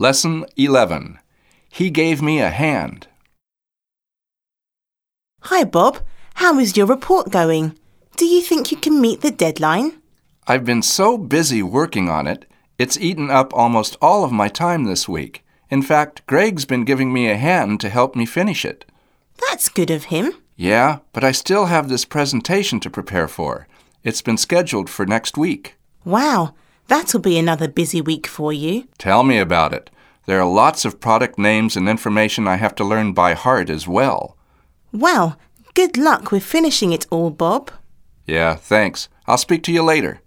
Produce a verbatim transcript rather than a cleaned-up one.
Lesson eleven. He gave me a hand. Hi, Bob. How is your report going? Do you think you can meet the deadline? I've been so busy working on it, it's eaten up almost all of my time this week. In fact, Greg's been giving me a hand to help me finish it. That's good of him. Yeah, but I still have this presentation to prepare for. It's been scheduled for next week. Wow, that'll be another busy week for you. Tell me about it. There are lots of product names and information I have to learn by heart as well. Well, good luck with finishing it all, Bob. Yeah, thanks. I'll speak to you later.